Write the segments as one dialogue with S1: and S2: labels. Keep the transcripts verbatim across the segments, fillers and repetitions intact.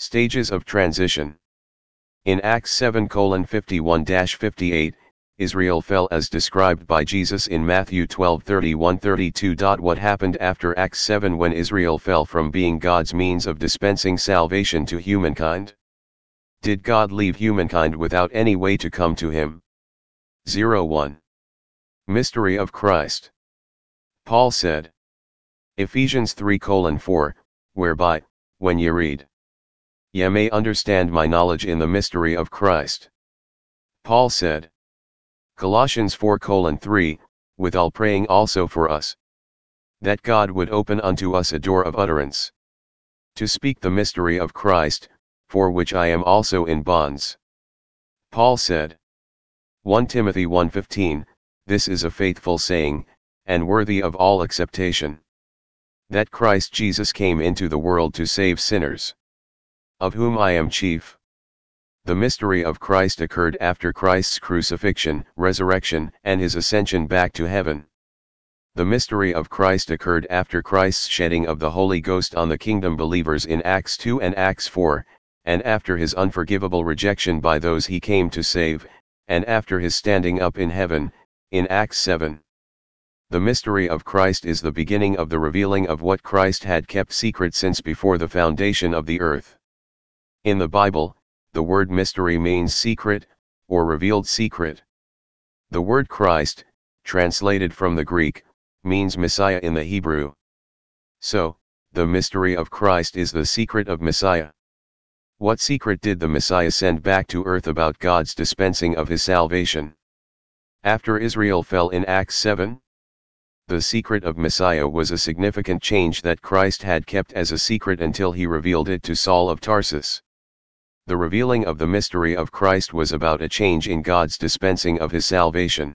S1: Stages of transition. In Acts seven fifty-one to fifty-eight, Israel fell as described by Jesus in Matthew twelve thirty-one to thirty-two. What happened after Acts seven when Israel fell from being God's means of dispensing salvation to humankind? Did God leave humankind without any way to come to him? zero one. Mystery of Christ. Paul said. Ephesians three four, whereby, when ye read, ye may understand my knowledge in the mystery of Christ. Paul said. Colossians four three, withal praying also for us, that God would open unto us a door of utterance, to speak the mystery of Christ, for which I am also in bonds. Paul said. First Timothy one fifteen, this is a faithful saying, and worthy of all acceptation, that Christ Jesus came into the world to save sinners, of whom I am chief. The mystery of Christ occurred after Christ's crucifixion, resurrection, and his ascension back to heaven. The mystery of Christ occurred after Christ's shedding of the Holy Ghost on the kingdom believers in Acts two and Acts four, and after his unforgivable rejection by those he came to save, and after his standing up in heaven, in Acts seven. The mystery of Christ is the beginning of the revealing of what Christ had kept secret since before the foundation of the earth. In the Bible, the word mystery means secret, or revealed secret. The word Christ, translated from the Greek, means Messiah in the Hebrew. So, the mystery of Christ is the secret of Messiah. What secret did the Messiah send back to earth about God's dispensing of his salvation? After Israel fell in Acts seven? The secret of Messiah was a significant change that Christ had kept as a secret until he revealed it to Saul of Tarsus. The revealing of the mystery of Christ was about a change in God's dispensing of his salvation.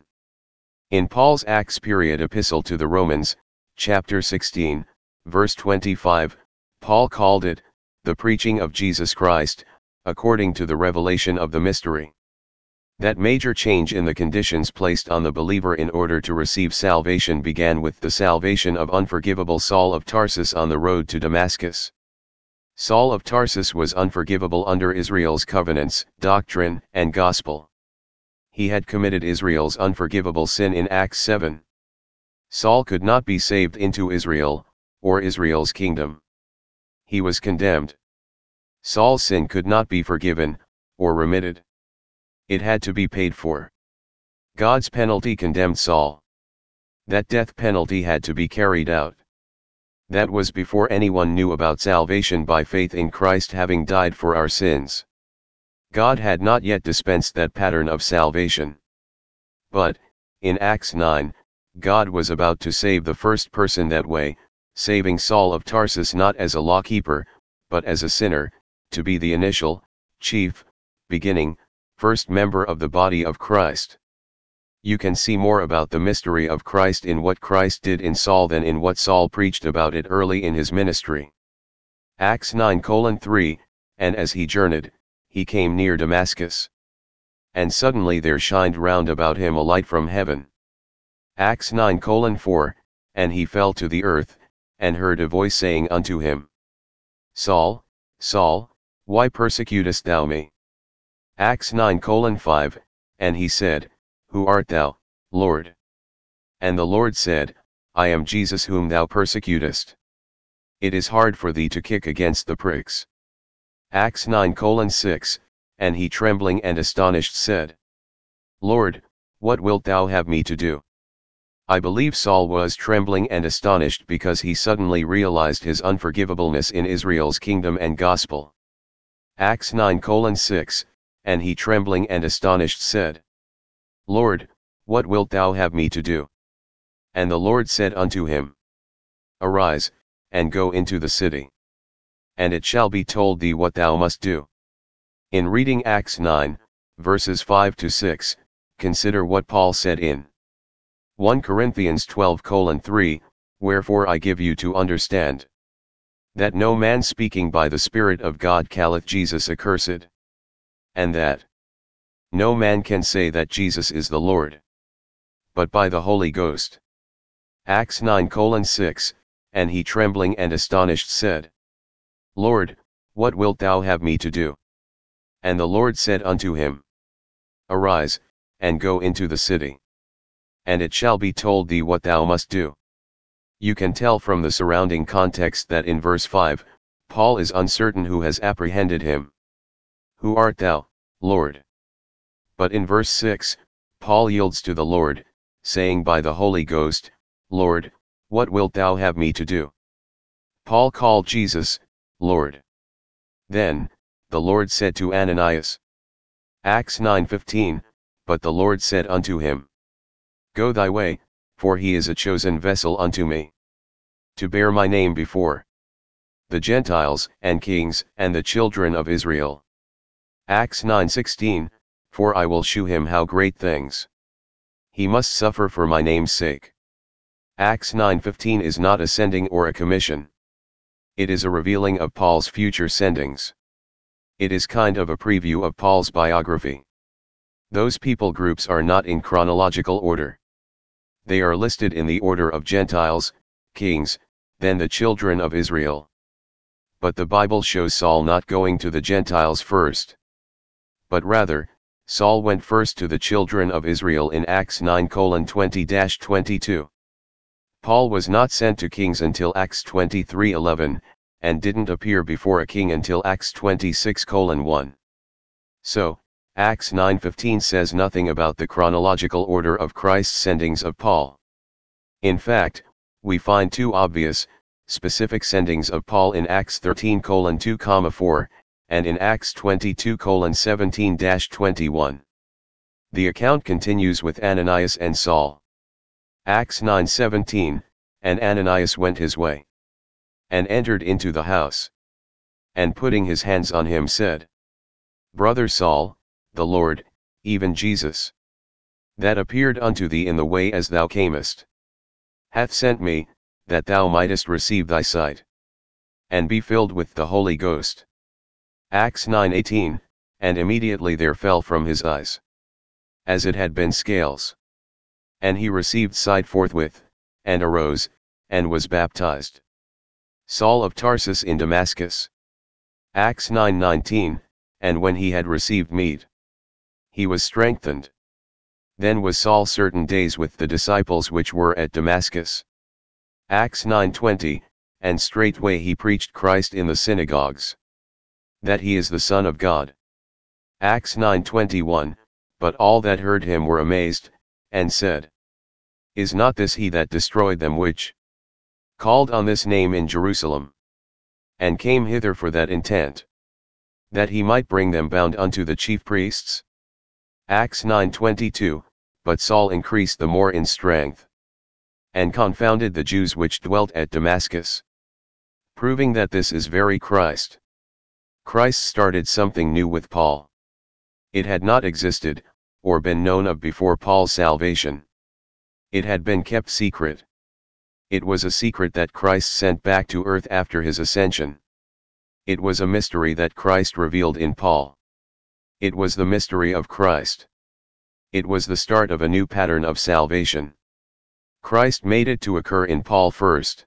S1: In Paul's Acts period epistle to the Romans, chapter sixteen, verse twenty-five, Paul called it, the preaching of Jesus Christ, according to the revelation of the mystery. That major change in the conditions placed on the believer in order to receive salvation began with the salvation of unforgivable Saul of Tarsus on the road to Damascus. Saul of Tarsus was unforgivable under Israel's covenants, doctrine, and gospel. He had committed Israel's unforgivable sin in Acts seven. Saul could not be saved into Israel, or Israel's kingdom. He was condemned. Saul's sin could not be forgiven, or remitted. It had to be paid for. God's penalty condemned Saul. That death penalty had to be carried out. That was before anyone knew about salvation by faith in Christ having died for our sins. God had not yet dispensed that pattern of salvation. But, in Acts nine, God was about to save the first person that way, saving Saul of Tarsus not as a lawkeeper, but as a sinner, to be the initial, chief, beginning, first member of the body of Christ. You can see more about the mystery of Christ in what Christ did in Saul than in what Saul preached about it early in his ministry. Acts nine three, and as he journeyed, he came near Damascus. And suddenly there shined round about him a light from heaven. Acts nine four, and he fell to the earth, and heard a voice saying unto him, Saul, Saul, why persecutest thou me? Acts nine five, and he said, Who art thou, Lord? And the Lord said, I am Jesus whom thou persecutest. It is hard for thee to kick against the pricks. Acts nine six, and he trembling and astonished said, Lord, what wilt thou have me to do? I believe Saul was trembling and astonished because he suddenly realized his unforgivableness in Israel's kingdom and gospel. Acts nine six, and he trembling and astonished said, Lord, what wilt thou have me to do? And the Lord said unto him, Arise, and go into the city. And it shall be told thee what thou must do. In reading Acts nine, verses five to six, consider what Paul said in First Corinthians twelve three, Wherefore I give you to understand, that no man speaking by the Spirit of God calleth Jesus accursed, and that no man can say that Jesus is the Lord, but by the Holy Ghost. Acts nine six, and he trembling and astonished said, Lord, What wilt thou have me to do? And the Lord said unto him, Arise, and go into the city. And it shall be told thee what thou must do. You can tell from the surrounding context that in verse five, Paul is uncertain who has apprehended him. Who art thou, Lord? But in verse six, Paul yields to the Lord, saying by the Holy Ghost, Lord, what wilt thou have me to do? Paul called Jesus, Lord. Then, the Lord said to Ananias. Acts nine fifteen, but the Lord said unto him, Go thy way, for he is a chosen vessel unto me, to bear my name before the Gentiles and kings and the children of Israel. Acts nine sixteen, for I will shew him how great things he must suffer for my name's sake. Acts nine fifteen is not a sending or a commission. It is a revealing of Paul's future sendings. It is kind of a preview of Paul's biography. Those people groups are not in chronological order. They are listed in the order of Gentiles, kings, then the children of Israel. But the Bible shows Saul not going to the Gentiles first. But rather, Saul went first to the children of Israel in Acts nine twenty to twenty-two. Paul was not sent to kings until Acts twenty-three eleven, and didn't appear before a king until Acts twenty-six one. So, Acts nine fifteen says nothing about the chronological order of Christ's sendings of Paul. In fact, we find two obvious, specific sendings of Paul in Acts thirteen two four, and in Acts twenty-two seventeen to twenty-one. The account continues with Ananias and Saul. Acts nine seventeen, and Ananias went his way, and entered into the house, and putting his hands on him said, Brother Saul, the Lord, even Jesus, that appeared unto thee in the way as thou camest, hath sent me, that thou mightest receive thy sight, and be filled with the Holy Ghost. Acts nine eighteen, and immediately there fell from his eyes, as it had been scales. And he received sight forthwith, and arose, and was baptized. Saul of Tarsus in Damascus. Acts nine nineteen, and when he had received meat, he was strengthened. Then was Saul certain days with the disciples which were at Damascus. Acts nine twenty, and straightway he preached Christ in the synagogues, that he is the Son of God. Acts nine twenty-one, but all that heard him were amazed, and said, Is not this he that destroyed them which called on this name in Jerusalem, and came hither for that intent, that he might bring them bound unto the chief priests? Acts nine twenty-two, but Saul increased the more in strength, and confounded the Jews which dwelt at Damascus, proving that this is very Christ. Christ started something new with Paul. It had not existed, or been known of before Paul's salvation. It had been kept secret. It was a secret that Christ sent back to earth after his ascension. It was a mystery that Christ revealed in Paul. It was the mystery of Christ. It was the start of a new pattern of salvation. Christ made it to occur in Paul first.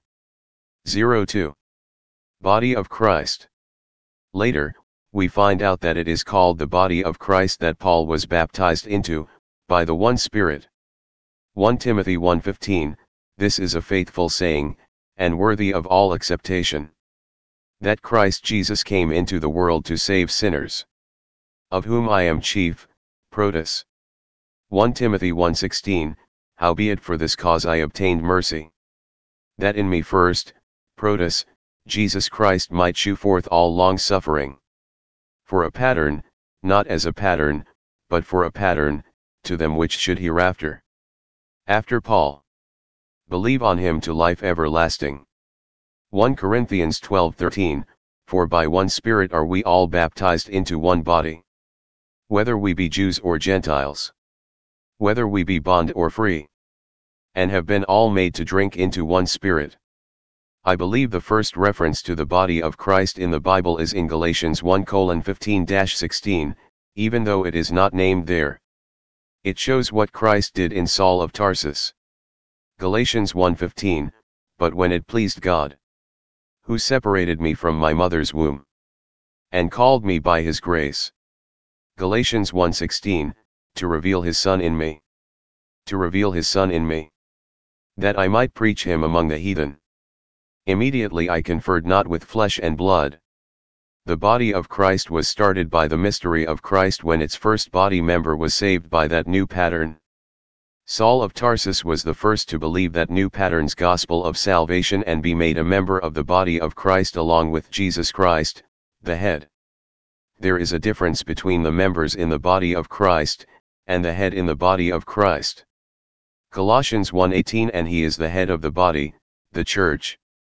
S1: zero two. Body of Christ. Later, we find out that it is called the body of Christ that Paul was baptized into, by the one Spirit. First Timothy one fifteen, this is a faithful saying, and worthy of all acceptation, that Christ Jesus came into the world to save sinners, of whom I am chief, Protus. First Timothy one sixteen, howbeit for this cause I obtained mercy, that in me first, Protus, Jesus Christ might shew forth all long-suffering, for a pattern, not as a pattern, but for a pattern, to them which should hereafter, after Paul, believe on him to life everlasting. First Corinthians twelve thirteen, for by one Spirit are we all baptized into one body, whether we be Jews or Gentiles, whether we be bond or free, and have been all made to drink into one Spirit. I believe the first reference to the body of Christ in the Bible is in Galatians one fifteen to sixteen, even though it is not named there. It shows what Christ did in Saul of Tarsus. Galatians one fifteen, but when it pleased God, who separated me from my mother's womb, and called me by his grace. Galatians one sixteen, to reveal his Son in me. To reveal his Son in me. That I might preach him among the heathen. Immediately I conferred not with flesh and blood. The body of Christ was started by the mystery of Christ when its first body member was saved by that new pattern. Saul of Tarsus was the first to believe that new pattern's gospel of salvation and be made a member of the body of Christ along with Jesus Christ, the head. There is a difference between the members in the body of Christ, and the head in the body of Christ. Colossians one eighteen, and he is the head of the body, the church.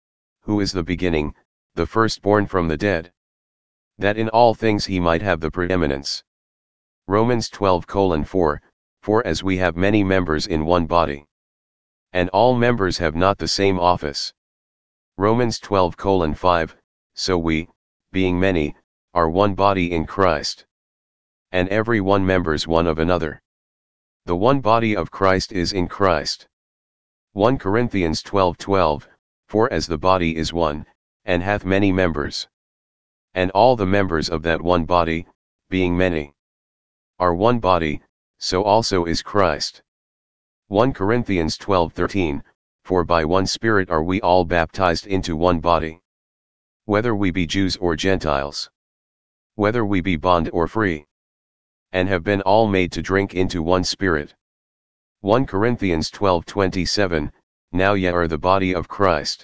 S1: Who is the beginning, the firstborn from the dead? That in all things he might have the preeminence. Romans twelve colon four, for as we have many members in one body, and all members have not the same office. Romans twelve colon five, so we, being many, are one body in Christ, and every one members one of another. The one body of Christ is in Christ. First Corinthians twelve twelve, for as the body is one, and hath many members, and all the members of that one body, being many, are one body, so also is Christ. First Corinthians twelve thirteen, for by one Spirit are we all baptized into one body. Whether we be Jews or Gentiles, whether we be bond or free, and have been all made to drink into one Spirit. First Corinthians twelve twenty-seven, now ye are the body of Christ,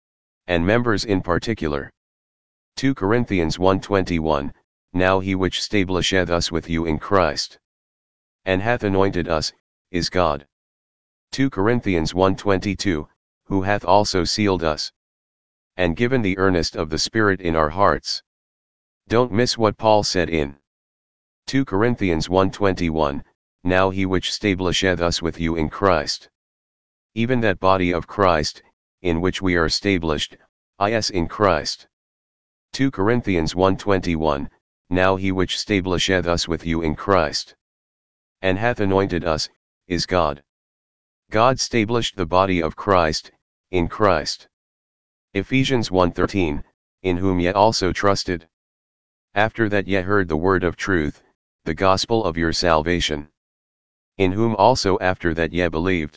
S1: and members in particular. Second Corinthians one twenty-one, now he which stablisheth us with you in Christ, and hath anointed us, is God. Second Corinthians one twenty-two, who hath also sealed us, and given the earnest of the Spirit in our hearts. Don't miss what Paul said in Second Corinthians one twenty-one, now he which stablisheth us with you in Christ. Even that body of Christ, in which we are stablished, is in Christ. Second Corinthians one twenty-one, now he which stablisheth us with you in Christ, and hath anointed us, is God. God stablished the body of Christ, in Christ. Ephesians one thirteen, in whom ye also trusted, after that ye heard the word of truth, the gospel of your salvation, in whom also after that ye believed,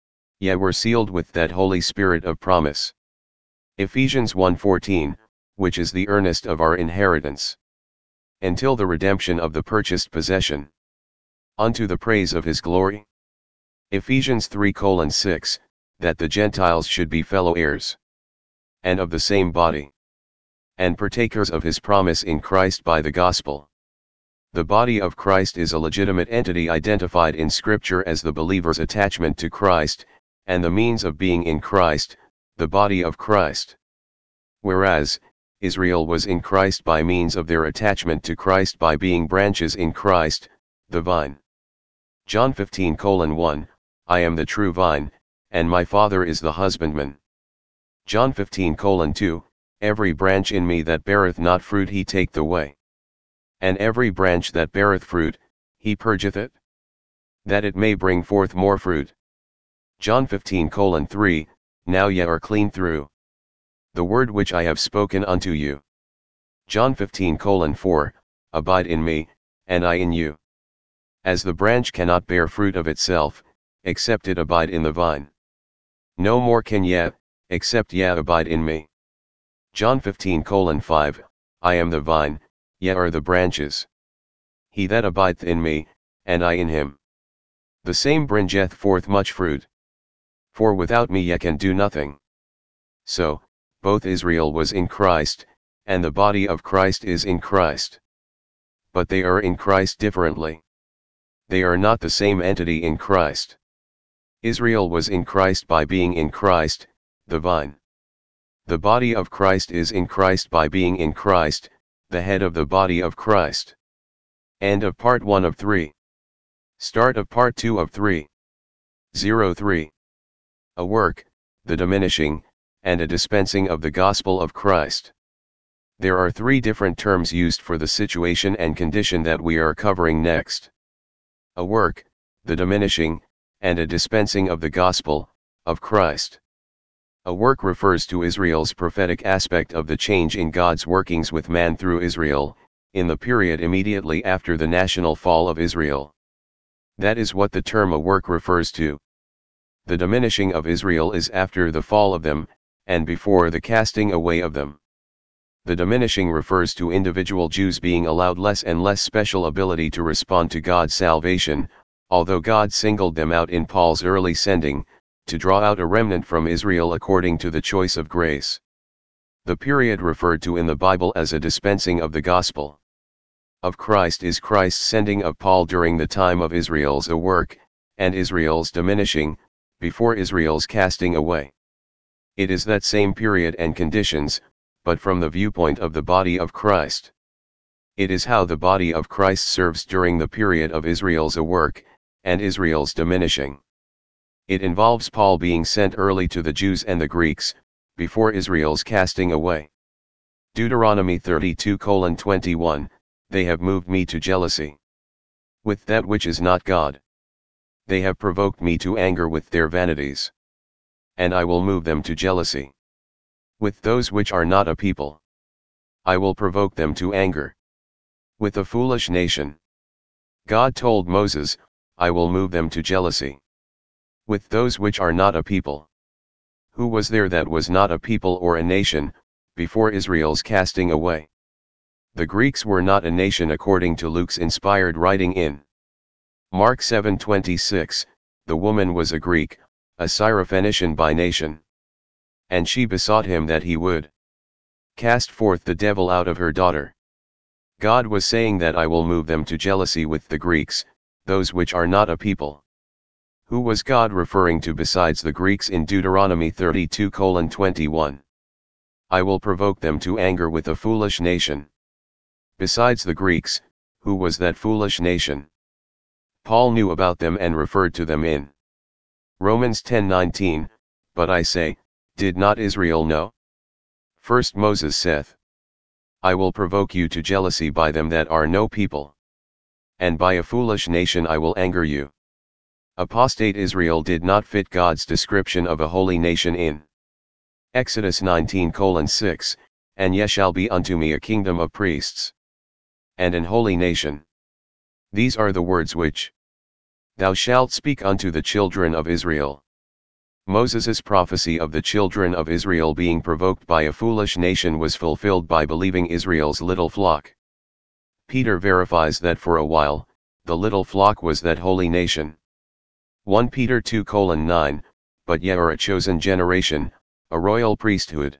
S1: ye were sealed with that Holy Spirit of promise. Ephesians one fourteen, which is the earnest of our inheritance, until the redemption of the purchased possession, unto the praise of his glory. Ephesians three colon six, that the Gentiles should be fellow heirs, and of the same body, and partakers of his promise in Christ by the gospel. The body of Christ is a legitimate entity identified in Scripture as the believer's attachment to Christ, and the means of being in Christ, the body of Christ. Whereas, Israel was in Christ by means of their attachment to Christ by being branches in Christ, the vine. John fifteen colon one, I am the true vine, and my Father is the husbandman. John fifteen colon two, every branch in me that beareth not fruit he taketh away, and every branch that beareth fruit, he purgeth it, that it may bring forth more fruit. John fifteen colon three, now ye are clean through the word which I have spoken unto you. John fifteen colon four, abide in me, and I in you. As the branch cannot bear fruit of itself, except it abide in the vine, no more can ye, except ye abide in me. John fifteen colon five, I am the vine, ye are the branches. He that abideth in me, and I in him, the same bringeth forth much fruit. For without me ye can do nothing. So, both Israel was in Christ, and the body of Christ is in Christ. But they are in Christ differently. They are not the same entity in Christ. Israel was in Christ by being in Christ, the vine. The body of Christ is in Christ by being in Christ, the head of the body of Christ. End of part one of three. Start of part two of three. oh three. A work, the diminishing, and a dispensing of the gospel of Christ. There are three different terms used for the situation and condition that we are covering next. A work, the diminishing, and a dispensing of the gospel, of Christ. A work refers to Israel's prophetic aspect of the change in God's workings with man through Israel, in the period immediately after the national fall of Israel. That is what the term a work refers to. The diminishing of Israel is after the fall of them, and before the casting away of them. The diminishing refers to individual Jews being allowed less and less special ability to respond to God's salvation, although God singled them out in Paul's early sending, to draw out a remnant from Israel according to the choice of grace. The period referred to in the Bible as a dispensing of the gospel of Christ is Christ's sending of Paul during the time of Israel's a work, and Israel's diminishing, before Israel's casting away. It is that same period and conditions, but from the viewpoint of the body of Christ. It is how the body of Christ serves during the period of Israel's a work, and Israel's diminishing. It involves Paul being sent early to the Jews and the Greeks, before Israel's casting away. Deuteronomy thirty-two twenty-one, they have moved me to jealousy with that which is not God. They have provoked me to anger with their vanities. And I will move them to jealousy with those which are not a people. I will provoke them to anger with a foolish nation. God told Moses, I will move them to jealousy with those which are not a people. Who was there that was not a people or a nation, before Israel's casting away? The Greeks were not a nation according to Luke's inspired writing in Mark seven twenty-six, the woman was a Greek, a Syrophoenician by nation. And she besought him that he would cast forth the devil out of her daughter. God was saying that I will move them to jealousy with the Greeks, those which are not a people. Who was God referring to besides the Greeks in Deuteronomy thirty-two twenty-one? I will provoke them to anger with a foolish nation. Besides the Greeks, who was that foolish nation? Paul knew about them and referred to them in Romans ten nineteen, but I say, did not Israel know? First Moses saith, I will provoke you to jealousy by them that are no people. And by a foolish nation I will anger you. Apostate Israel did not fit God's description of a holy nation in Exodus nineteen six, and ye shall be unto me a kingdom of priests, and an holy nation. These are the words which thou shalt speak unto the children of Israel. Moses' prophecy of the children of Israel being provoked by a foolish nation was fulfilled by believing Israel's little flock. Peter verifies that for a while, the little flock was that holy nation. First Peter two nine, but ye are a chosen generation, a royal priesthood,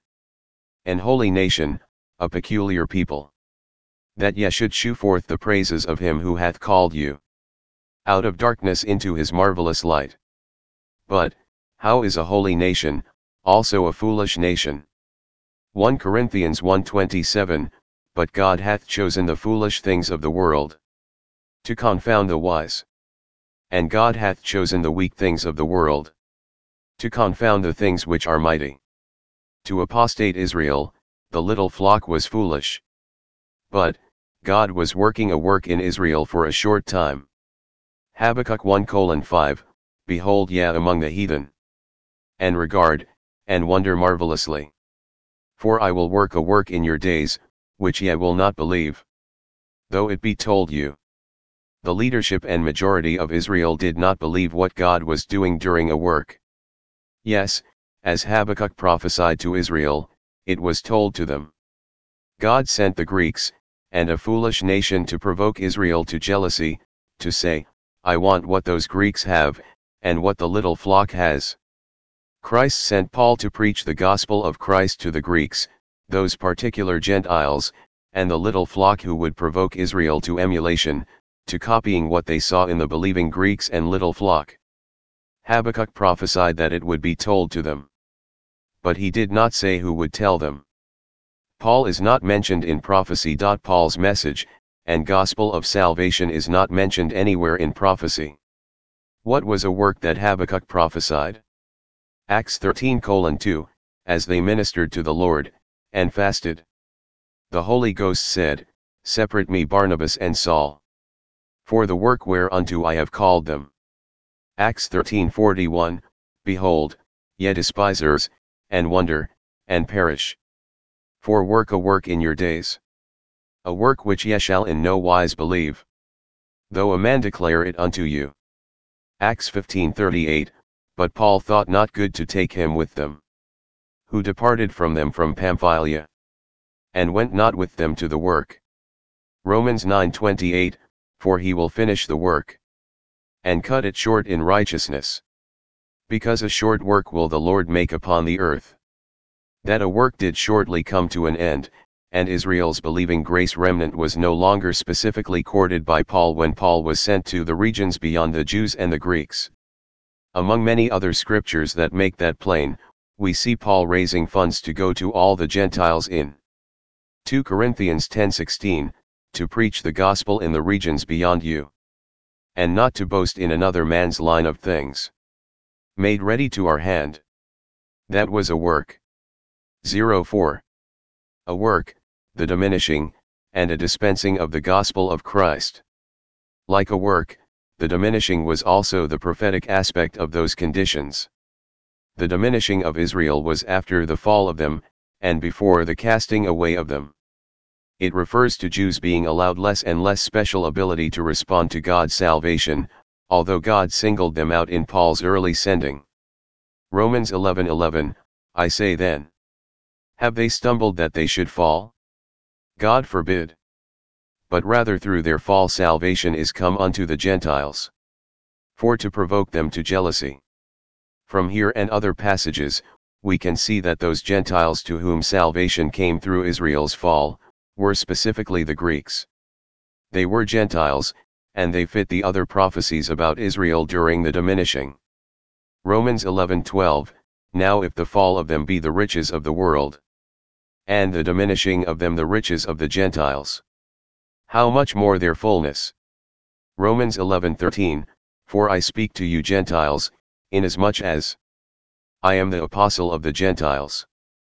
S1: an holy nation, a peculiar people, that ye should shew forth the praises of him who hath called you out of darkness into his marvelous light. But, how is a holy nation, also a foolish nation? First Corinthians one twenty-seven, but God hath chosen the foolish things of the world to confound the wise. And God hath chosen the weak things of the world to confound the things which are mighty. To apostate Israel, the little flock was foolish. But, God was working a work in Israel for a short time. Habakkuk one five, behold ye among the heathen, and regard, and wonder marvelously. For I will work a work in your days, which ye will not believe, though it be told you. The leadership and majority of Israel did not believe what God was doing during a work. Yes, as Habakkuk prophesied to Israel, it was told to them. God sent the Greeks, and a foolish nation to provoke Israel to jealousy, to say, I want what those Greeks have, and what the little flock has. Christ sent Paul to preach the gospel of Christ to the Greeks, those particular Gentiles, and the little flock who would provoke Israel to emulation, to copying what they saw in the believing Greeks and little flock. Habakkuk prophesied that it would be told to them. But he did not say who would tell them. Paul is not mentioned in prophecy. Paul's message, and gospel of salvation is not mentioned anywhere in prophecy. What was a work that Habakkuk prophesied? Acts thirteen two, as they ministered to the Lord, and fasted. The Holy Ghost said, Separate me Barnabas and Saul for the work whereunto I have called them. Acts thirteen forty-one, behold, ye despisers, and wonder, and perish. For work a work in your days. A work which ye shall in no wise believe, though a man declare it unto you. Acts fifteen thirty-eight, but Paul thought not good to take him with them. Who departed from them from Pamphylia, and went not with them to the work. Romans nine twenty-eight, for he will finish the work, and cut it short in righteousness. Because a short work will the Lord make upon the earth. That a work did shortly come to an end, and Israel's believing grace remnant was no longer specifically courted by Paul when Paul was sent to the regions beyond the Jews and the Greeks. Among many other scriptures that make that plain, we see Paul raising funds to go to all the Gentiles in two Corinthians ten sixteen, to preach the gospel in the regions beyond you, and not to boast in another man's line of things, made ready to our hand. That was a work. oh four. A work, the diminishing, and a dispensing of the gospel of Christ. Like a work, the diminishing was also the prophetic aspect of those conditions. The diminishing of Israel was after the fall of them, and before the casting away of them. It refers to Jews being allowed less and less special ability to respond to God's salvation, although God singled them out in Paul's early sending. Romans eleven eleven, I say then, have they stumbled that they should fall? God forbid. But rather through their fall salvation is come unto the Gentiles, for to provoke them to jealousy. From here and other passages, we can see that those Gentiles to whom salvation came through Israel's fall, were specifically the Greeks. They were Gentiles, and they fit the other prophecies about Israel during the diminishing. Romans eleven twelve, now if the fall of them be the riches of the world, and the diminishing of them the riches of the Gentiles, how much more their fullness? Romans eleven thirteen, for I speak to you Gentiles, inasmuch as I am the apostle of the Gentiles,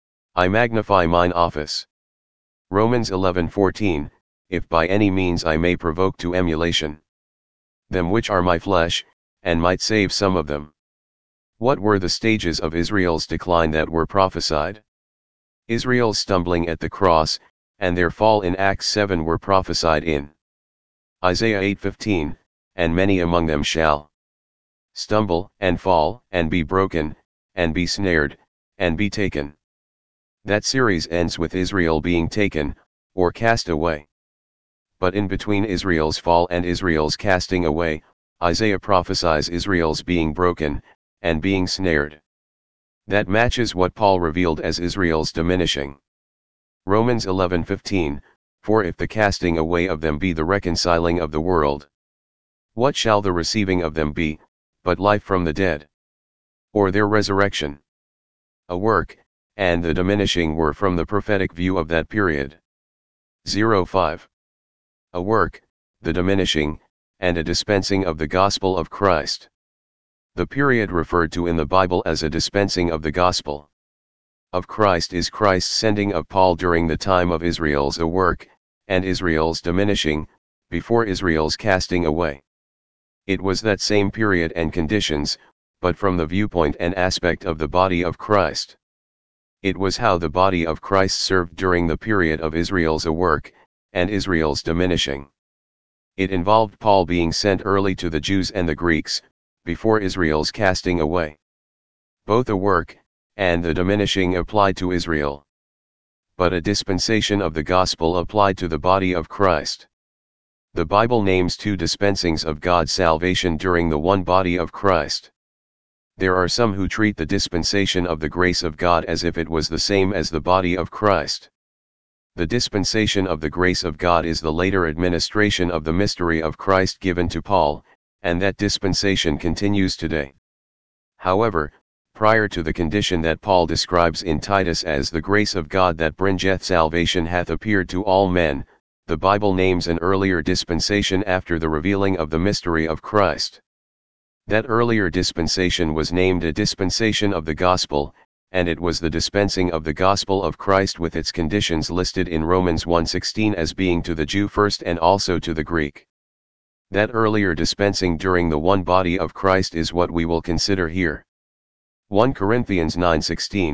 S1: I magnify mine office. Romans eleven fourteen, if by any means I may provoke to emulation them which are my flesh, and might save some of them. What were the stages of Israel's decline that were prophesied? Israel's stumbling at the cross, and their fall in Acts seven were prophesied in Isaiah eight fifteen, and many among them shall stumble, and fall, and be broken, and be snared, and be taken. That series ends with Israel being taken, or cast away. But in between Israel's fall and Israel's casting away, Isaiah prophesies Israel's being broken, and being snared. That matches what Paul revealed as Israel's diminishing. Romans eleven fifteen, for if the casting away of them be the reconciling of the world, what shall the receiving of them be, but life from the dead? Or their resurrection? A work, and the diminishing were from the prophetic view of that period. oh five. A work, the diminishing, and a dispensing of the gospel of Christ. The period referred to in the Bible as a dispensing of the gospel of Christ is Christ's sending of Paul during the time of Israel's a work, and Israel's diminishing, before Israel's casting away. It was that same period and conditions, but from the viewpoint and aspect of the body of Christ. It was how the body of Christ served during the period of Israel's a work, and Israel's diminishing. It involved Paul being sent early to the Jews and the Greeks, before Israel's casting away. Both a work, and the diminishing applied to Israel. But a dispensation of the gospel applied to the body of Christ. The Bible names two dispensings of God's salvation during the one body of Christ. There are some who treat the dispensation of the grace of God as if it was the same as the body of Christ. The dispensation of the grace of God is the later administration of the mystery of Christ given to Paul, and that dispensation continues today. However, prior to the condition that Paul describes in Titus as the grace of God that bringeth salvation hath appeared to all men, the Bible names an earlier dispensation after the revealing of the mystery of Christ. That earlier dispensation was named a dispensation of the gospel, and it was the dispensing of the gospel of Christ with its conditions listed in Romans one sixteen as being to the Jew first and also to the Greek. That earlier dispensing during the one body of Christ is what we will consider here. First Corinthians nine sixteen,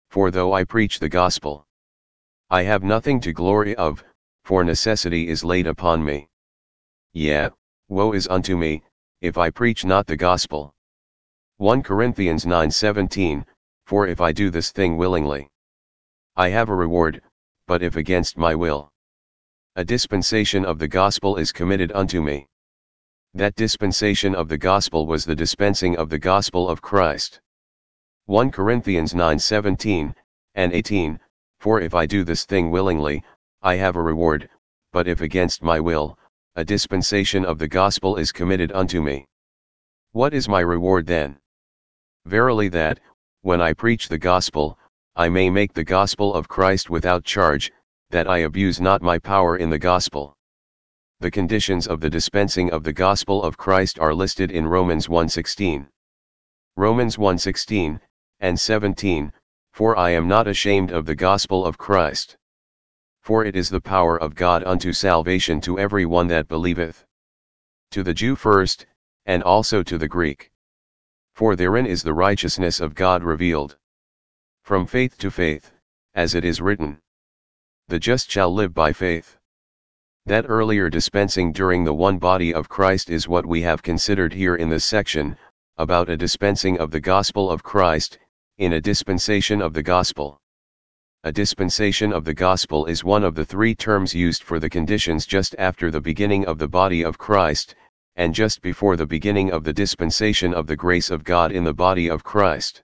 S1: For though I preach the gospel, I have nothing to glory of, for necessity is laid upon me. Yea, woe is unto me, if I preach not the gospel. First Corinthians nine seventeen, For if I do this thing willingly, I have a reward, but if against my will, a dispensation of the gospel is committed unto me. That dispensation of the gospel was the dispensing of the gospel of Christ. First Corinthians nine seventeen and eighteen, For if I do this thing willingly, I have a reward, but if against my will, a dispensation of the gospel is committed unto me. What is my reward then? Verily that, when I preach the gospel, I may make the gospel of Christ without charge, that I abuse not my power in the gospel. The conditions of the dispensing of the gospel of Christ are listed in Romans one sixteen. Romans one sixteen and seventeen, For I am not ashamed of the gospel of Christ. For it is the power of God unto salvation to every one that believeth. To the Jew first, and also to the Greek. For therein is the righteousness of God revealed from faith to faith, as it is written, The just shall live by faith. That earlier dispensing during the one body of Christ is what we have considered here in this section, about a dispensing of the gospel of Christ, in a dispensation of the gospel. A dispensation of the gospel is one of the three terms used for the conditions just after the beginning of the body of Christ, and just before the beginning of the dispensation of the grace of God in the body of Christ.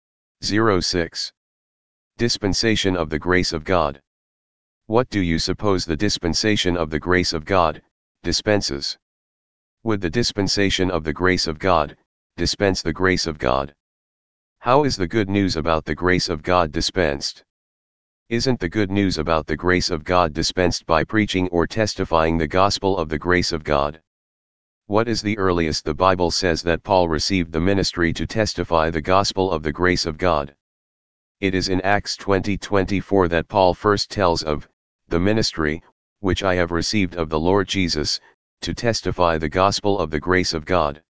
S1: oh six. Dispensation of the grace of God. What do you suppose the dispensation of the grace of God dispenses? Would the dispensation of the grace of God dispense the grace of God? How is the good news about the grace of God dispensed? Isn't the good news about the grace of God dispensed by preaching or testifying the gospel of the grace of God? What is the earliest the Bible says that Paul received the ministry to testify the gospel of the grace of God? It is in Acts twenty twenty-four that Paul first tells of the ministry, which I have received of the Lord Jesus, to testify the gospel of the grace of God.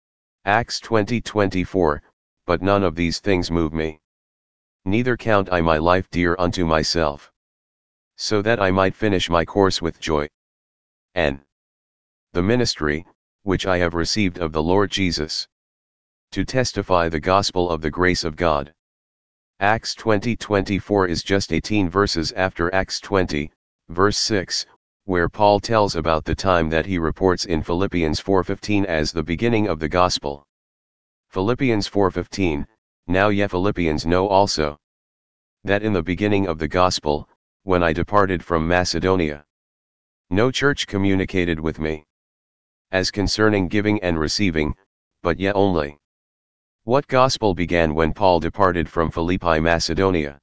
S1: Acts twenty twenty-four, But none of these things move me. Neither count I my life dear unto myself, so that I might finish my course with joy. And the ministry, which I have received of the Lord Jesus, to testify the gospel of the grace of God. Acts twenty twenty-four is just eighteen verses after Acts twenty, verse six, where Paul tells about the time that he reports in Philippians four fifteen as the beginning of the gospel. Philippians four fifteen, Now ye Philippians know also, that in the beginning of the gospel, when I departed from Macedonia, no church communicated with me, as concerning giving and receiving, but ye only. What gospel began when Paul departed from Philippi, Macedonia?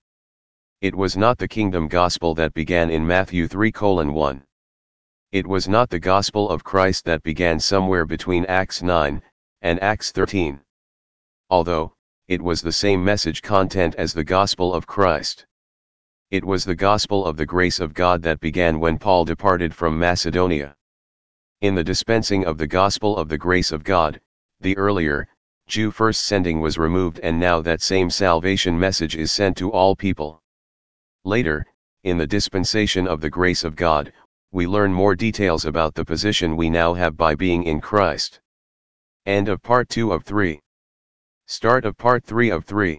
S1: It was not the kingdom gospel that began in Matthew three colon one. It was not the gospel of Christ that began somewhere between Acts nine and Acts thirteen. Although, it was the same message content as the gospel of Christ. It was the gospel of the grace of God that began when Paul departed from Macedonia. In the dispensing of the gospel of the grace of God, the earlier, Jew first sending was removed, and now that same salvation message is sent to all people. Later, in the dispensation of the grace of God, we learn more details about the position we now have by being in Christ. End of part two of three. Start of part three of three.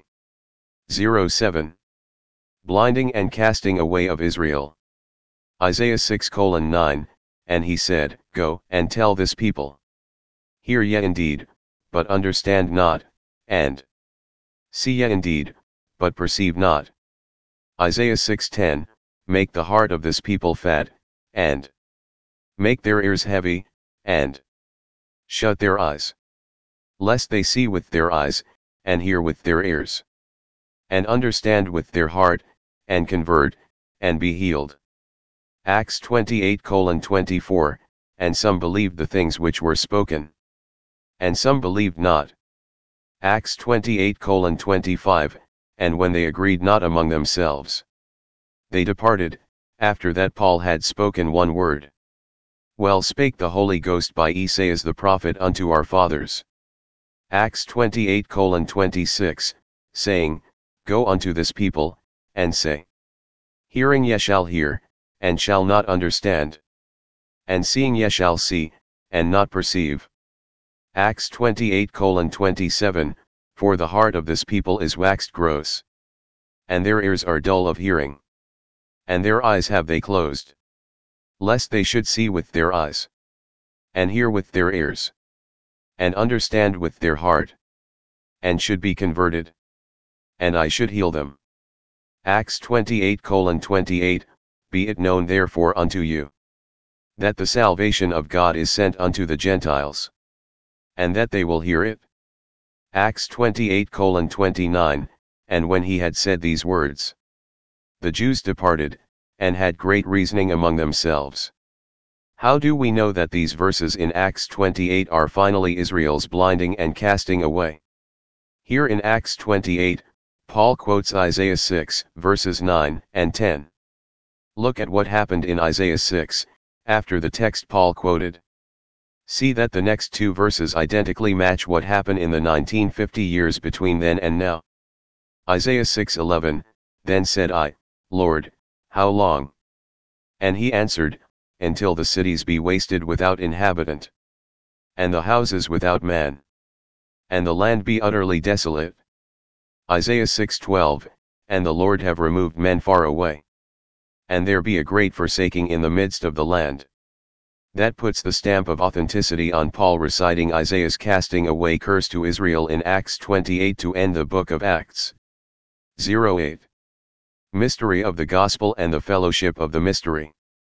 S1: oh seven. Blinding and casting away of Israel. Isaiah six colon nine, And he said, Go and tell this people. Hear ye indeed, but understand not, and see ye indeed, but perceive not. Isaiah six ten, Make the heart of this people fat, and make their ears heavy, and shut their eyes, lest they see with their eyes, and hear with their ears, and understand with their heart, and convert, and be healed. Acts twenty-eight colon twenty-four, And some believed the things which were spoken, and some believed not. Acts twenty-eight colon twenty-five, And when they agreed not among themselves, they departed, after that Paul had spoken one word. Well spake the Holy Ghost by Esaias the prophet unto our fathers. Acts twenty-eight colon twenty-six, saying, Go unto this people, and say, Hearing ye shall hear, and shall not understand. And seeing ye shall see, and not perceive. Acts twenty-eight twenty-seven, For the heart of this people is waxed gross. And their ears are dull of hearing. And their eyes have they closed. Lest they should see with their eyes. And hear with their ears. And understand with their heart. And should be converted. And I should heal them. Acts twenty-eight twenty-eight, Be it known therefore unto you, that the salvation of God is sent unto the Gentiles. And that they will hear it. Acts twenty-eight twenty-nine, And when he had said these words, the Jews departed, and had great reasoning among themselves. How do we know that these verses in Acts twenty-eight are finally Israel's blinding and casting away? Here in Acts twenty-eight, Paul quotes Isaiah six, verses nine and ten. Look at what happened in Isaiah six, after the text Paul quoted. See that the next two verses identically match what happened in the nineteen fifty years between then and now. Isaiah six eleven, Then said I, Lord, how long? And he answered, Until the cities be wasted without inhabitant, and the houses without man, and the land be utterly desolate. Isaiah six twelve, And the Lord have removed men far away, and there be a great forsaking in the midst of the land. That puts the stamp of authenticity on Paul reciting Isaiah's casting away curse to Israel in Acts twenty-eight to end the book of Acts. oh eight. Mystery of the Gospel and the Fellowship of the Mystery.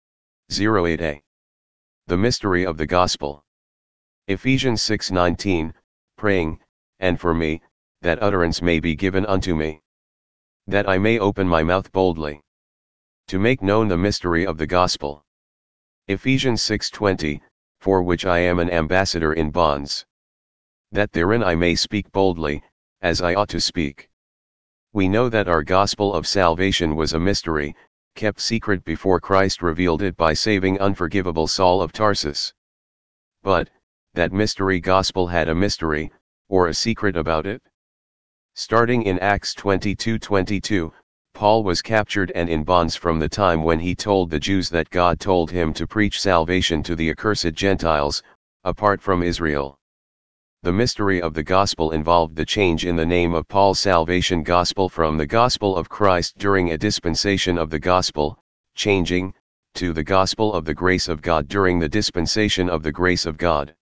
S1: oh eight a. The Mystery of the Gospel. Ephesians six nineteen, Praying, and for me, that utterance may be given unto me, that I may open my mouth boldly, to make known the mystery of the gospel. Ephesians six twenty, For which I am an ambassador in bonds, that therein I may speak boldly, as I ought to speak. We know that our gospel of salvation was a mystery, kept secret before Christ revealed it by saving unforgivable Saul of Tarsus. But, that mystery gospel had a mystery, or a secret about it. Starting in Acts twenty-two twenty-two, Paul was captured and in bonds from the time when he told the Jews that God told him to preach salvation to the accursed Gentiles, apart from Israel. The mystery of the gospel involved the change in the name of Paul's salvation gospel from the gospel of Christ during a dispensation of the gospel, changing, to the gospel of the grace of God during the dispensation of the grace of God.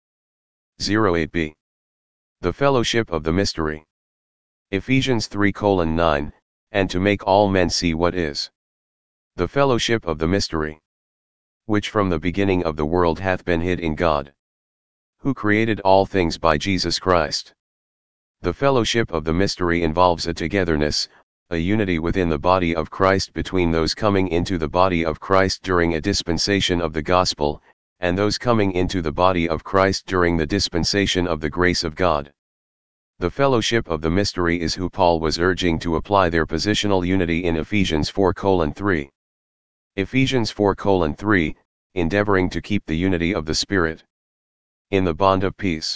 S1: oh eight b. The fellowship of the mystery. Ephesians three nine, And to make all men see what is the fellowship of the mystery, which from the beginning of the world hath been hid in God, who created all things by Jesus Christ. The fellowship of the mystery involves a togetherness, a unity within the body of Christ between those coming into the body of Christ during a dispensation of the gospel, and those coming into the body of Christ during the dispensation of the grace of God. The fellowship of the mystery is who Paul was urging to apply their positional unity in Ephesians four three. Ephesians four three, endeavoring to keep the unity of the Spirit in the bond of peace.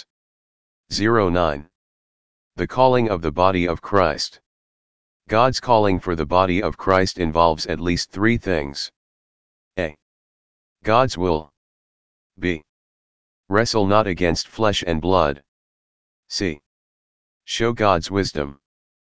S1: oh nine. The calling of the body of Christ. God's calling for the body of Christ involves at least three things. A. God's will. B. Wrestle not against flesh and blood. C. Show God's wisdom.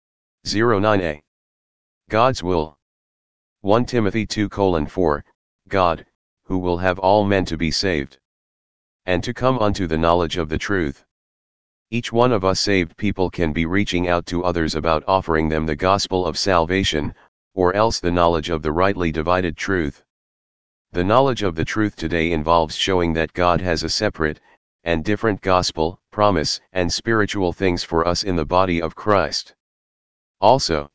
S1: oh nine a. God's will. First Timothy two four, God, who will have all men to be saved, and to come unto the knowledge of the truth. Each one of us saved people can be reaching out to others about offering them the gospel of salvation, or else the knowledge of the rightly divided truth. The knowledge of the truth today involves showing that God has a separate, and different gospel, promise, and spiritual things for us in the body of Christ. Also,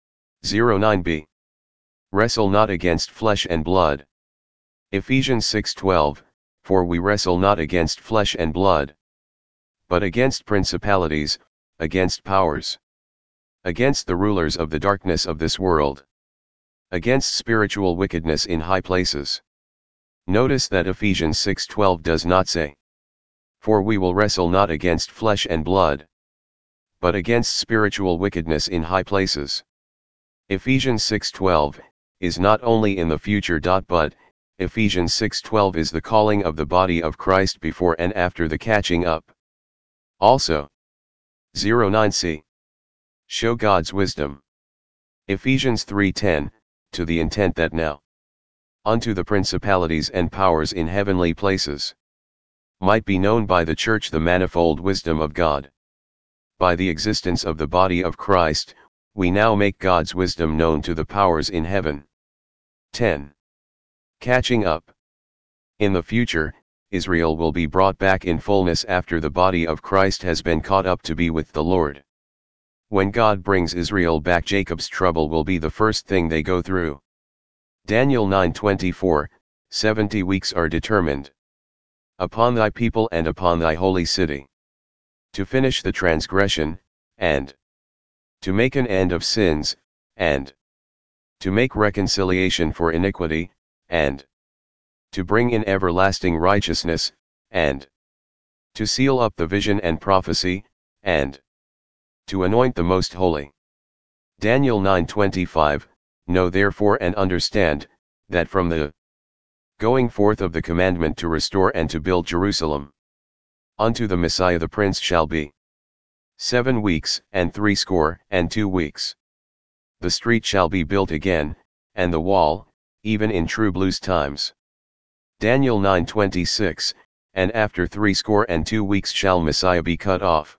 S1: oh nine b. Wrestle not against flesh and blood. Ephesians six twelve, For we wrestle not against flesh and blood, but against principalities, against powers, against the rulers of the darkness of this world, against spiritual wickedness in high places. Notice that Ephesians six twelve does not say, For we will wrestle not against flesh and blood, but against spiritual wickedness in high places. Ephesians six twelve, is not only in the future. But, Ephesians six twelve is the calling of the body of Christ before and after the catching up. Also, oh nine c. Show God's wisdom. Ephesians three ten, to the intent that now, unto the principalities and powers in heavenly places, might be known by the church the manifold wisdom of God. By the existence of the body of Christ, we now make God's wisdom known to the powers in heaven. ten. Catching up. In the future, Israel will be brought back in fullness after the body of Christ has been caught up to be with the Lord. When God brings Israel back, Jacob's trouble will be the first thing they go through. Daniel nine twenty-four, seventy weeks are determined upon thy people and upon thy holy city, to finish the transgression, and to make an end of sins, and to make reconciliation for iniquity, and to bring in everlasting righteousness, and to seal up the vision and prophecy, and to anoint the most holy. Daniel nine twenty-five, know therefore and understand, that from the going forth of the commandment to restore and to build Jerusalem, unto the Messiah the Prince shall be seven weeks and threescore and two weeks. The street shall be built again, and the wall, even in true blues times. Daniel nine twenty-six, and after threescore and two weeks shall Messiah be cut off,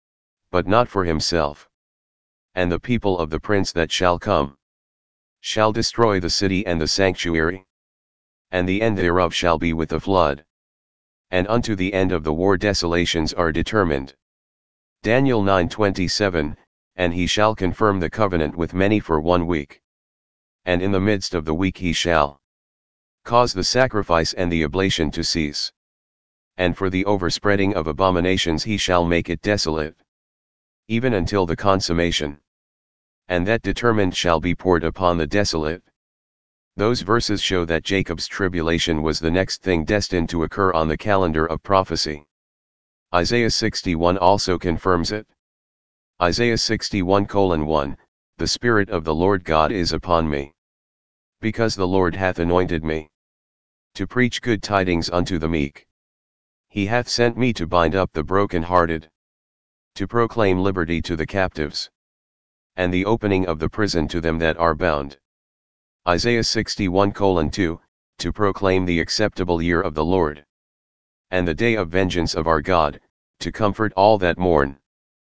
S1: but not for himself. And the people of the prince that shall come shall destroy the city and the sanctuary, and the end thereof shall be with a flood. And unto the end of the war desolations are determined. Daniel nine twenty-seven, and he shall confirm the covenant with many for one week. And in the midst of the week he shall cause the sacrifice and the oblation to cease. And for the overspreading of abominations he shall make it desolate, even until the consummation. And that determined shall be poured upon the desolate. Those verses show that Jacob's tribulation was the next thing destined to occur on the calendar of prophecy. Isaiah sixty-one also confirms it. Isaiah sixty-one colon one, the Spirit of the Lord God is upon me, because the Lord hath anointed me to preach good tidings unto the meek. He hath sent me to bind up the brokenhearted, to proclaim liberty to the captives, and the opening of the prison to them that are bound. Isaiah sixty-one colon two, to proclaim the acceptable year of the Lord, and the day of vengeance of our God, to comfort all that mourn.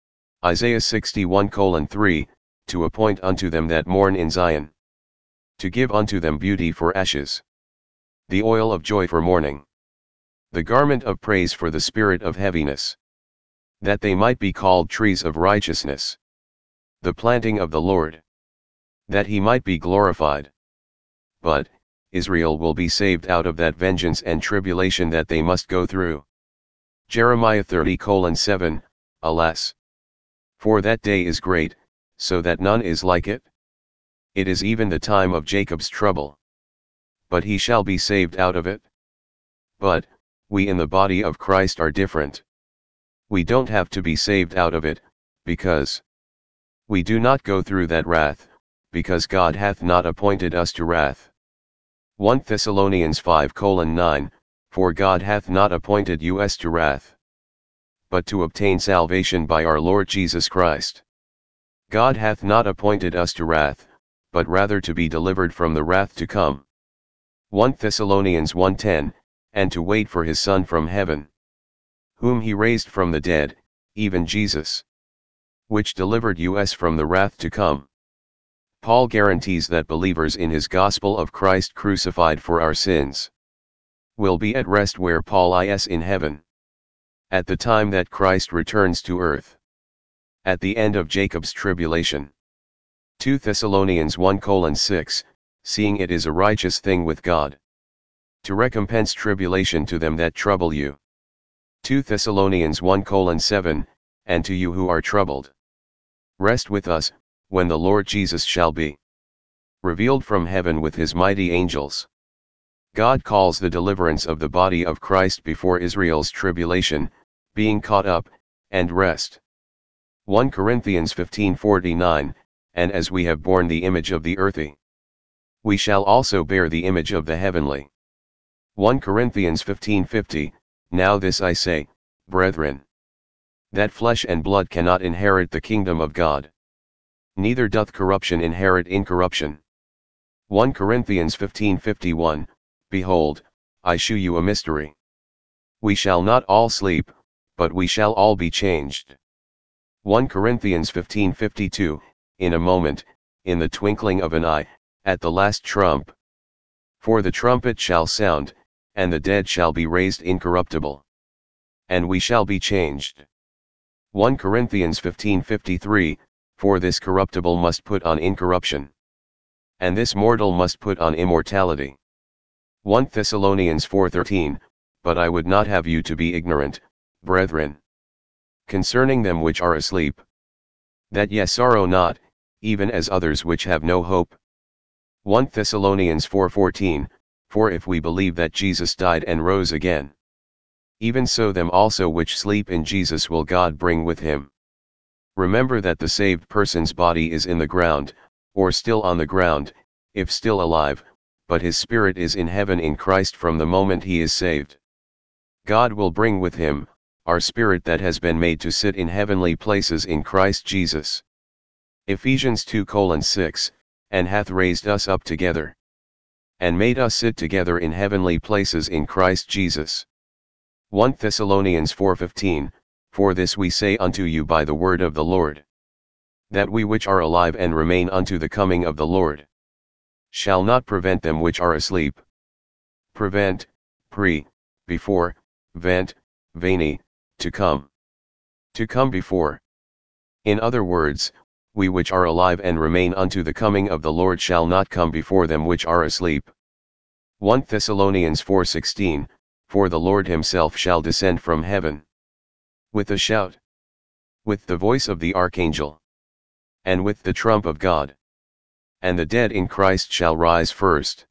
S1: Isaiah sixty-one colon three, to appoint unto them that mourn in Zion, to give unto them beauty for ashes, the oil of joy for mourning, the garment of praise for the spirit of heaviness, that they might be called trees of righteousness, the planting of the Lord, that he might be glorified. But, Israel will be saved out of that vengeance and tribulation that they must go through. Jeremiah thirty colon seven, alas! For that day is great, so that none is like it. It is even the time of Jacob's trouble, but he shall be saved out of it. But, we in the body of Christ are different. We don't have to be saved out of it, because we do not go through that wrath, because God hath not appointed us to wrath. First Thessalonians five colon nine, for God hath not appointed us to wrath, but to obtain salvation by our Lord Jesus Christ. God hath not appointed us to wrath, but rather to be delivered from the wrath to come. First Thessalonians one ten, and to wait for his Son from heaven, whom he raised from the dead, even Jesus, which delivered us from the wrath to come. Paul guarantees that believers in his gospel of Christ crucified for our sins will be at rest where Paul is in heaven, at the time that Christ returns to earth, at the end of Jacob's tribulation. Second Thessalonians one colon six, seeing it is a righteous thing with God to recompense tribulation to them that trouble you. Second Thessalonians one colon seven, and to you who are troubled, rest with us, when the Lord Jesus shall be revealed from heaven with his mighty angels. God calls the deliverance of the body of Christ before Israel's tribulation, being caught up, and rest. First Corinthians fifteen forty-nine, and as we have borne the image of the earthy, we shall also bear the image of the heavenly. First Corinthians fifteen fifty, Now this I say, brethren, that flesh and blood cannot inherit the kingdom of God, neither doth corruption inherit incorruption. First Corinthians fifteen fifty-one, Behold, I shew you a mystery. We shall not all sleep, but we shall all be changed. First Corinthians fifteen fifty-two, In a moment, in the twinkling of an eye, at the last trump. For the trumpet shall sound, and the dead shall be raised incorruptible, and we shall be changed. First Corinthians fifteen fifty-three, For this corruptible must put on incorruption, and this mortal must put on immortality. First Thessalonians four thirteen, But I would not have you to be ignorant, brethren, concerning them which are asleep, that ye sorrow not, even as others which have no hope. First Thessalonians four fourteen, For if we believe that Jesus died and rose again, even so them also which sleep in Jesus will God bring with him. Remember that the saved person's body is in the ground, or still on the ground, if still alive, but his spirit is in heaven in Christ from the moment he is saved. God will bring with him, our spirit that has been made to sit in heavenly places in Christ Jesus. Ephesians two six, And hath raised us up together, and made us sit together in heavenly places in Christ Jesus. First Thessalonians four fifteen, For this we say unto you by the word of the Lord, that we which are alive and remain unto the coming of the Lord, shall not prevent them which are asleep. Prevent, pre, before, vent, veni, to come. To come before. In other words, we which are alive and remain unto the coming of the Lord shall not come before them which are asleep. First Thessalonians four sixteen, For the Lord himself shall descend from heaven, with a shout, with the voice of the archangel, and with the trump of God, and the dead in Christ shall rise first.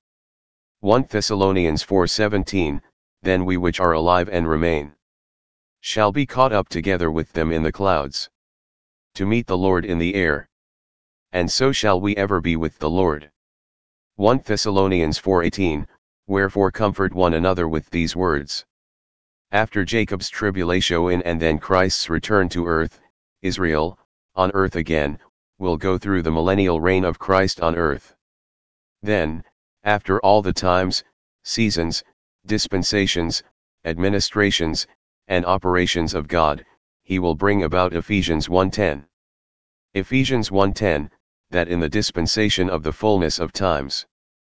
S1: First Thessalonians four seventeen, Then we which are alive and remain, shall be caught up together with them in the clouds, to meet the Lord in the air, and so shall we ever be with the Lord. First Thessalonians four eighteen, Wherefore comfort one another with these words. After Jacob's tribulation and then Christ's return to earth, Israel, on earth again, will go through the millennial reign of Christ on earth. Then, after all the times, seasons, dispensations, administrations, and operations of God, he will bring about Ephesians one ten. Ephesians one ten, that in the dispensation of the fullness of times,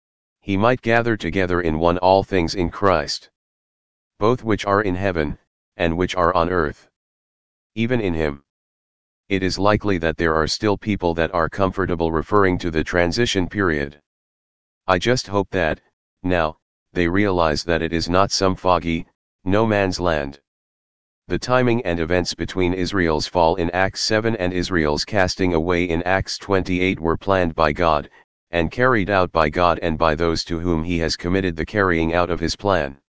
S1: he might gather together in one all things in Christ, both which are in heaven, and which are on earth, even in him. It is likely that there are still people that are comfortable referring to the transition period. I just hope that, now, they realize that it is not some foggy, no man's land. The timing and events between Israel's fall in Acts seven and Israel's casting away in Acts twenty-eight were planned by God, and carried out by God and by those to whom he has committed the carrying out of his plan.